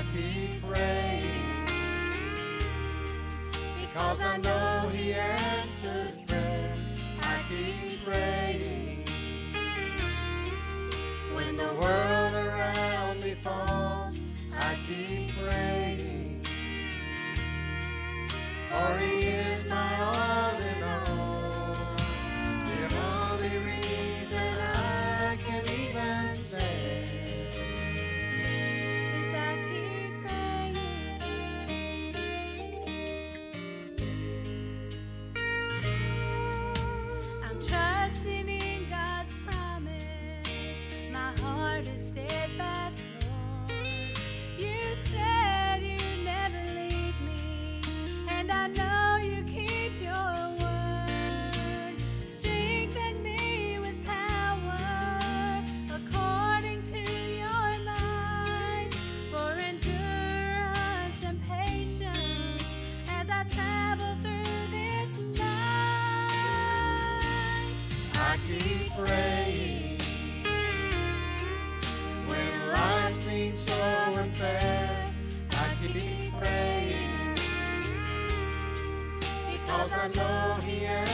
keep praying, because I know He answers prayer. I keep praying. When the world around me falls, I keep praying, for He is my all in all. The only reason I can even say is I keep praying. I'm trusting in God's promise. My heart is steadfast, Lord. You said you never leave me, and I know you keep your word. Strengthen me with power according to your mind, for endurance and patience as I travel through this night. I keep praying. When life seems so unfair, I keep praying, because I know He